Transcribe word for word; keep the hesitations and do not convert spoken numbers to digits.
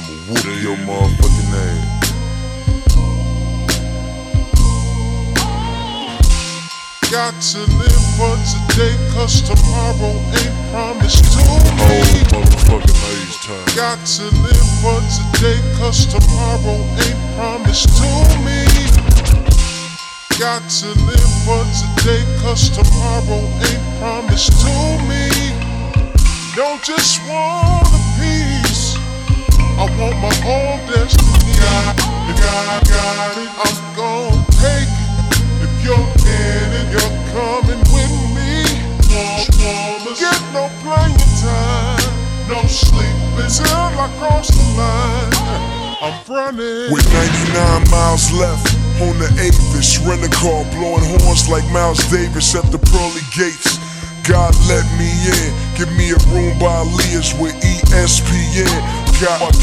whoop your motherfucking ass. Got to live for today, cause tomorrow ain't promised to me. Oh, motherfucking age time. Got to live for today, cause tomorrow ain't promised to me. Got to live for today, cause tomorrow ain't promised to me. Don't just want a piece, I want my own destiny. If I got it, I'm gon' take it. If you're in it, you're coming with me. Get no playing time, no sleeping till I cross the line. I'm running with ninety-nine miles left on the Avis, rent a car, blowing horns like Miles Davis at the pearly gates. God let me in, give me a room by Leah's with E S P N. Got my